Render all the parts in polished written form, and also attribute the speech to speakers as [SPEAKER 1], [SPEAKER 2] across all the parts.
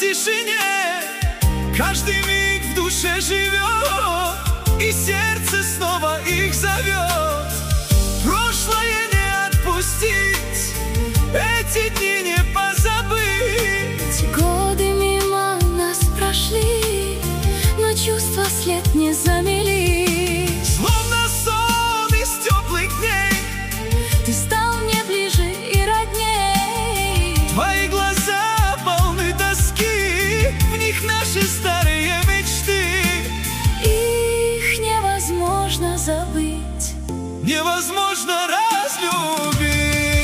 [SPEAKER 1] тишине каждый миг в душе живет, и сердце снова их зовет. Прошлое не отпустить, эти дни не позабыть.
[SPEAKER 2] Годы мимо нас прошли, но чувства след не замели.
[SPEAKER 1] Словно сон из теплых дней,
[SPEAKER 2] ты стал мне ближе и родней.
[SPEAKER 1] твои глаза полны тоски, в них наши старые мечты.
[SPEAKER 2] Их невозможно забыть,
[SPEAKER 1] Невозможно разлюбить.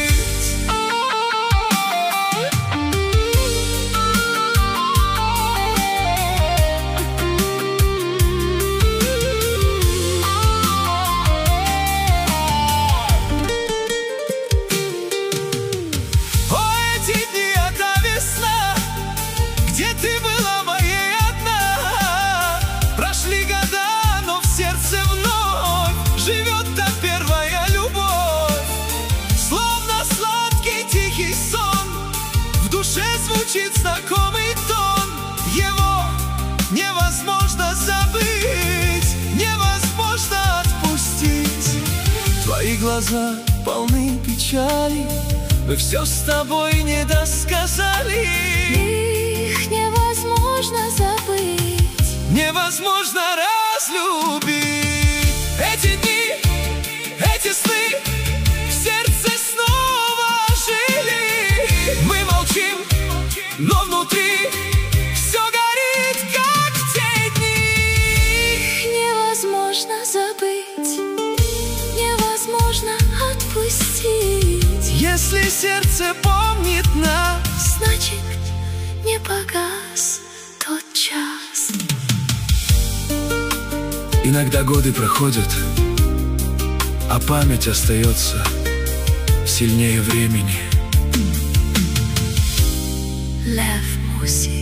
[SPEAKER 1] О, эти дни, эта весна, где ты была моей одна. Прошли года, но в сердце вновь живет та первая любовь. Словно сладкий тихий сон, в душе звучит знакомый тон. Его невозможно забыть, невозможно отпустить. Твои глаза полны печали, мы все с тобой не досказали.
[SPEAKER 2] их невозможно забыть.
[SPEAKER 1] Невозможно разлюбить. Эти дни, эти сны в сердце снова жили. Мы молчим, но внутри все горит, как в те дни.
[SPEAKER 2] Их невозможно забыть, невозможно отпустить.
[SPEAKER 1] Если сердце помнит нас,
[SPEAKER 2] Значит, не погас тот час.
[SPEAKER 1] иногда годы проходят, а память остается сильнее времени.
[SPEAKER 2] Лев Мусин.